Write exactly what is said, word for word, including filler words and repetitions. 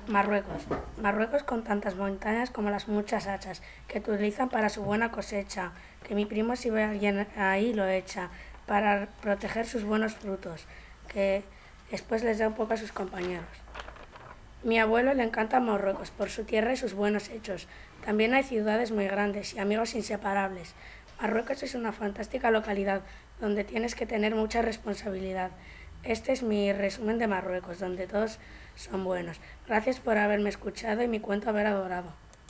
Marruecos. Marruecos con tantas montañas como las muchas hachas que utilizan para su buena cosecha, que mi primo si ve a alguien ahí lo echa, para proteger sus buenos frutos, que después les da un poco a sus compañeros. Mi abuelo le encanta Marruecos por su tierra y sus buenos hechos. También hay ciudades muy grandes y amigos inseparables. Marruecos es una fantástica localidad donde tienes que tener mucha responsabilidad. Este es mi resumen de Marruecos, donde todos son buenos. Gracias por haberme escuchado y mi cuento haber adorado.